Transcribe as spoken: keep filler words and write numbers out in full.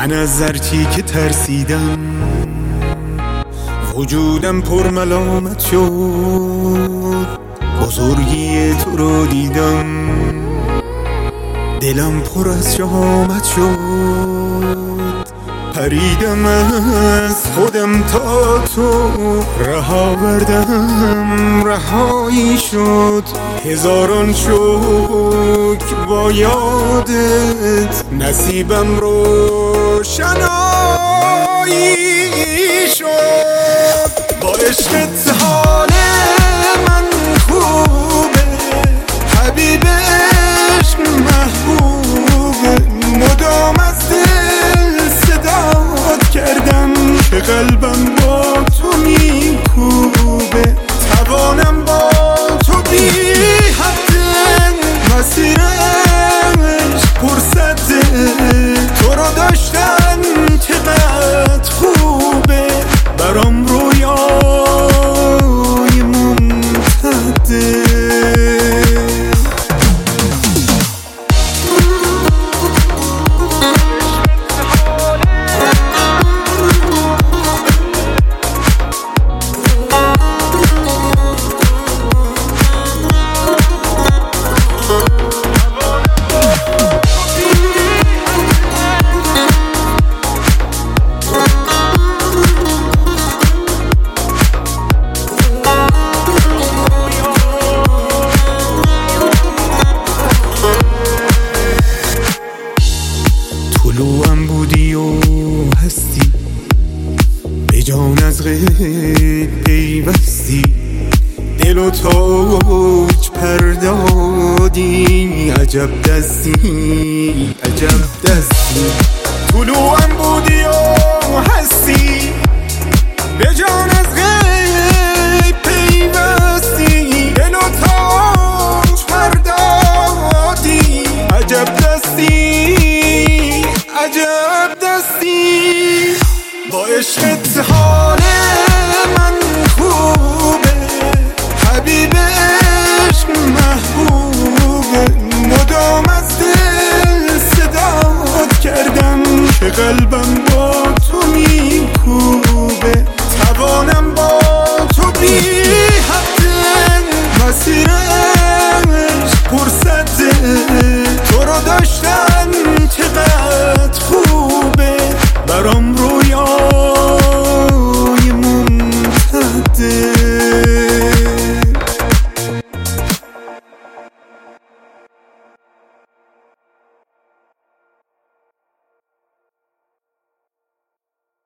من از هرچی که ترسیدم وجودم پر ملامت شد، بزرگی تو رو دیدم دلم پر از شهامت شد، پریدم از خودم تا تو رها بردم رهایی شد، هزاران شکر با یادت نصیبم روشنایی شد. با عشقت حال من خوبه حبیب عشق محبوبه، مدام از دل صدات کردم که قلبم با تو میکوبه، توانم با تو بی حده، مسیرش پرسده، تو رو داشتن چقدر خوبه، برام رویای ممتده. طلوعم بودی و هستی، به جان از غیب پیوستی، دل و تاج پردادی، عجب دستی عجب دستی. طلوعم بودی و هستی، به جان از غیب پیوستی، دل و تاج پردادی، عجب دستی عجب دستی. با عشقت حال من خوبه حبیب عشق محبوبه، مدام از دل صدات کردم که قلبم